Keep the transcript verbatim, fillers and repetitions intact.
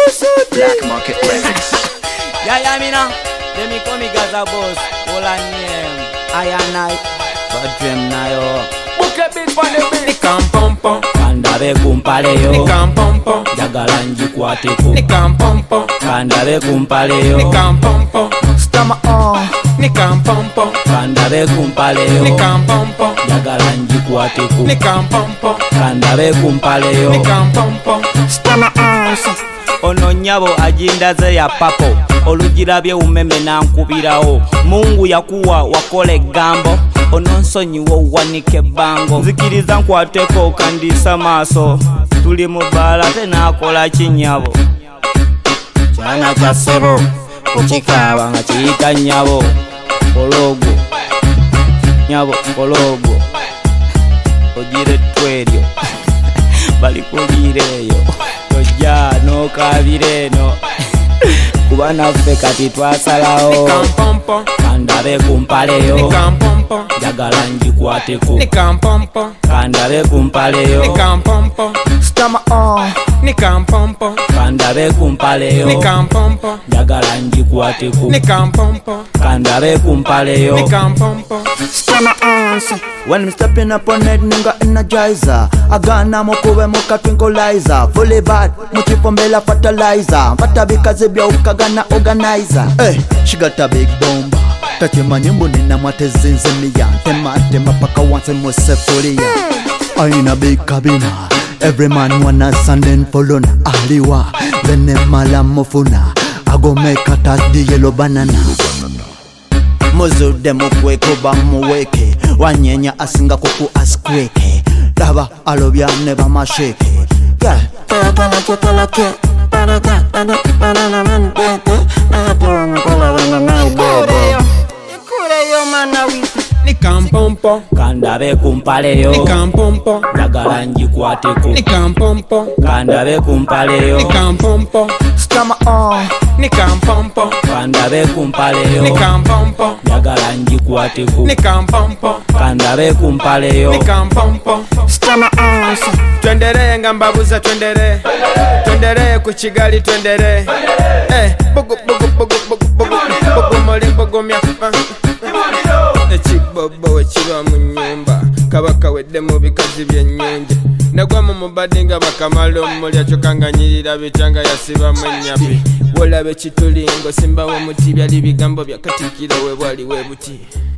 Black Market Records. Yeah, yeah, me now. Let me call me Gaza boss. All I name. I and I. But dream na yo. Book a bit for the beat. Ni kampompo. Kandabe kumpale yo. Ni kampompo. Jagala njikwateko. Ni kampompo. Kandabe kumpale yo. Ni kampompo. Stammer on. Ni kampompo. Kandabe kumpale yo. Ni kampompo. Jagala njikwateko. Ni kampompo. Kandabe kumpale yo. Ni kampompo. Stammer on. Ono nyabo ajindaze ya papo olugirabye umeme nankubirawo Mungu yakuwa wakole gambo ono nsonyiwo wanike bango nzikiriza nkwateko kandisa maaso tuli mu bala tenakola kinyabo kyana kya ssebo kukikaaba nga kiyita nyabo kologo nyabo kologo ogire twelyo bali kulireyo tojja nokabire no kuba naffe kati twasalawo Ni kampompo. kandabe kumpaleyo Ni kampompo. jagala njikwateko Ni kampompo. kandabe kumpaleyo Ni kampompo. Stammer on. Ni kampompo. kandabe kumpaleyo Ni kampompo. jagala njikwateko Ni kampompo. kandabe kumpaleyo Ni kampompo. Stammer on. When I'm stepping up on it, nigga energizer. Agana mokube muka twinkleizer. Fully bad, muchipombela fertilizer. Fata bikaze bya ukagana organizer. Hey, she got a big bomba. Tatema nyimbo nina mwatezinze miya. Tema tema paka once and most sefuria. I in a big cabina. Every man wanna sand and follow na aliwa. Then mala mofuna. I go make a touch the yellow banana. Muzude mukweko bamuweke wanyenya asinga kuku askweke daba alobya ne bamasheke yeah. Ni kampompo. kandabe kumpaleyo Ni kampompo. jagala njikwateko Ni kampompo. kandabe kumpaleyo Ni kampompo. Stammer on. Ni kampompo. kandabe kumpaleyo Ni kampompo. jagala njikwateko Ni kampompo. kandabe kumpaleyo Ni kampompo. Stammer on. Twendere nga mbabuza twendere. Twendere ku Kigali twendere. Eh, bugu bugu bugu bugu bugu bugu mole bugu mya. Ekibobo ekiba mu nnyumba kabaka wedde mu bikazi by'ennyanja nagwa mu mubadde nga bakamala omulya kyokanganyirira bitanga yasiba mu nnyapi wolabe kitulingo simbawo muti byali bigambo bya Katikkiro we bwali we buti